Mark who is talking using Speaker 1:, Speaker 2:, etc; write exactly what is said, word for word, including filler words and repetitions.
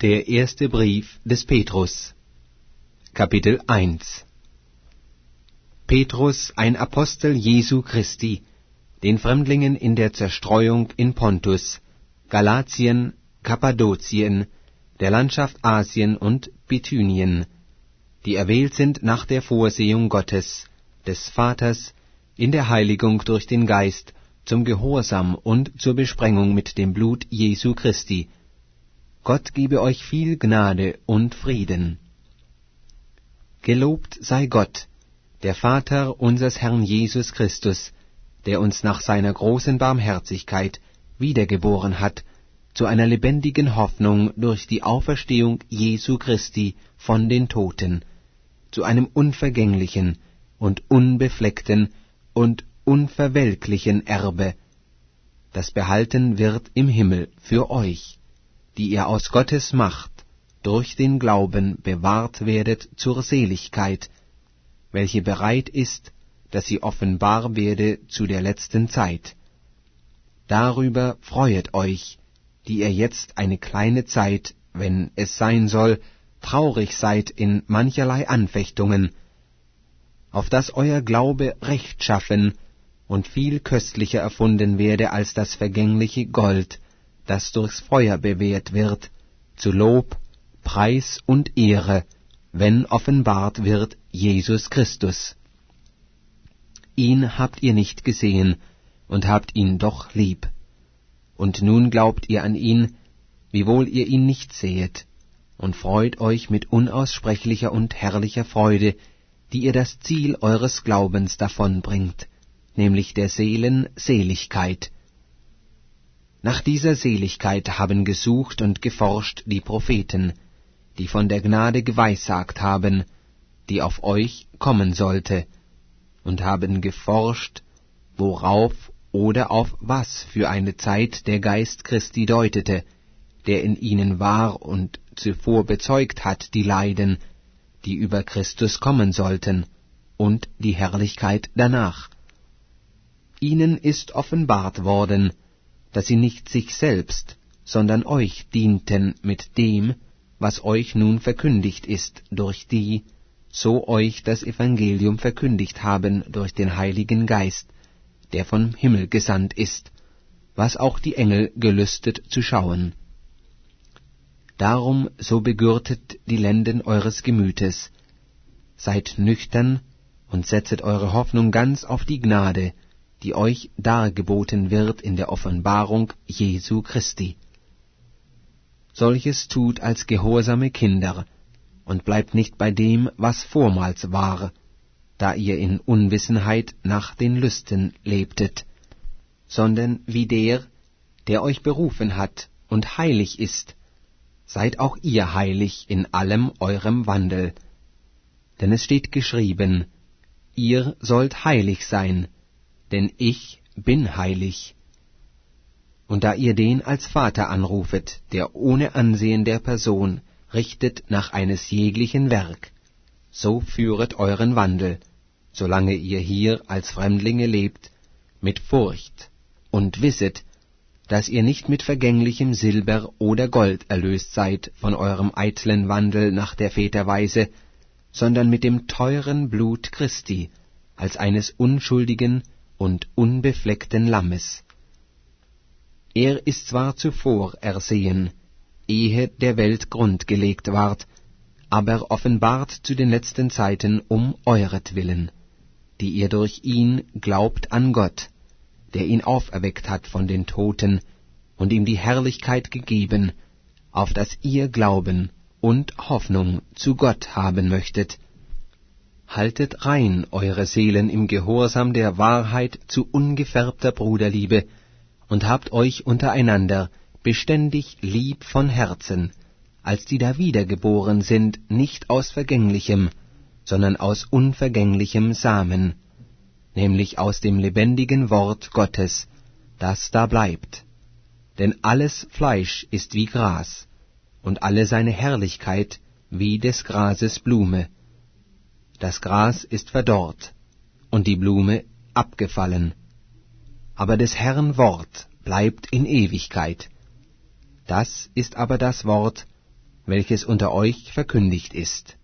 Speaker 1: Der erste Brief des Petrus, Kapitel eins. Petrus, ein Apostel Jesu Christi, den Fremdlingen in der Zerstreuung in Pontus, Galatien, Kappadokien, der Landschaft Asien und Bithynien, die erwählt sind nach der Vorsehung Gottes, des Vaters, in der Heiligung durch den Geist, zum Gehorsam und zur Besprengung mit dem Blut Jesu Christi. Gott gebe euch viel Gnade und Frieden. Gelobt sei Gott, der Vater unseres Herrn Jesus Christus, der uns nach seiner großen Barmherzigkeit wiedergeboren hat, zu einer lebendigen Hoffnung durch die Auferstehung Jesu Christi von den Toten, zu einem unvergänglichen und unbefleckten und unverwelklichen Erbe, das behalten wird im Himmel für euch, die ihr aus Gottes Macht durch den Glauben bewahrt werdet zur Seligkeit, welche bereit ist, dass sie offenbar werde zu der letzten Zeit. Darüber freuet euch, die ihr jetzt eine kleine Zeit, wenn es sein soll, traurig seid in mancherlei Anfechtungen, auf dass euer Glaube rechtschaffen und viel köstlicher erfunden werde als das vergängliche Gold, das durchs Feuer bewährt wird, zu Lob, Preis und Ehre, wenn offenbart wird Jesus Christus. Ihn habt ihr nicht gesehen und habt ihn doch lieb. Und nun glaubt ihr an ihn, wiewohl ihr ihn nicht sehet, und freut euch mit unaussprechlicher und herrlicher Freude, die ihr das Ziel eures Glaubens davonbringt, nämlich der Seelen Seligkeit. Nach dieser Seligkeit haben gesucht und geforscht die Propheten, die von der Gnade geweissagt haben, die auf euch kommen sollte, und haben geforscht, worauf oder auf was für eine Zeit der Geist Christi deutete, der in ihnen war und zuvor bezeugt hat die Leiden, die über Christus kommen sollten, und die Herrlichkeit danach. Ihnen ist offenbart worden, dass sie nicht sich selbst, sondern euch dienten mit dem, was euch nun verkündigt ist, durch die, so euch das Evangelium verkündigt haben durch den Heiligen Geist, der vom Himmel gesandt ist, was auch die Engel gelüstet zu schauen. Darum so begürtet die Lenden eures Gemütes, seid nüchtern und setzet eure Hoffnung ganz auf die Gnade, die euch dargeboten wird in der Offenbarung Jesu Christi. Solches tut als gehorsame Kinder, und bleibt nicht bei dem, was vormals war, da ihr in Unwissenheit nach den Lüsten lebtet, sondern wie der, der euch berufen hat und heilig ist, seid auch ihr heilig in allem eurem Wandel. Denn es steht geschrieben, ihr sollt heilig sein, denn ich bin heilig. Und da ihr den als Vater anrufet, der ohne Ansehen der Person richtet nach eines jeglichen Werk, so führet euren Wandel, solange ihr hier als Fremdlinge lebt, mit Furcht, und wisset, dass ihr nicht mit vergänglichem Silber oder Gold erlöst seid von eurem eitlen Wandel nach der Väterweise, sondern mit dem teuren Blut Christi, als eines unschuldigen und unbefleckten Lammes. Er ist zwar zuvor ersehen, ehe der Welt Grund gelegt ward, aber offenbart zu den letzten Zeiten um euretwillen, die ihr durch ihn glaubt an Gott, der ihn auferweckt hat von den Toten und ihm die Herrlichkeit gegeben, auf dass ihr Glauben und Hoffnung zu Gott haben möchtet. Haltet rein eure Seelen im Gehorsam der Wahrheit zu ungefärbter Bruderliebe und habt euch untereinander beständig lieb von Herzen, als die da wiedergeboren sind, nicht aus vergänglichem, sondern aus unvergänglichem Samen, nämlich aus dem lebendigen Wort Gottes, das da bleibt. Denn alles Fleisch ist wie Gras, und alle seine Herrlichkeit wie des Grases Blume. Das Gras ist verdorrt, und die Blume abgefallen. Aber des Herrn Wort bleibt in Ewigkeit. Das ist aber das Wort, welches unter euch verkündigt ist.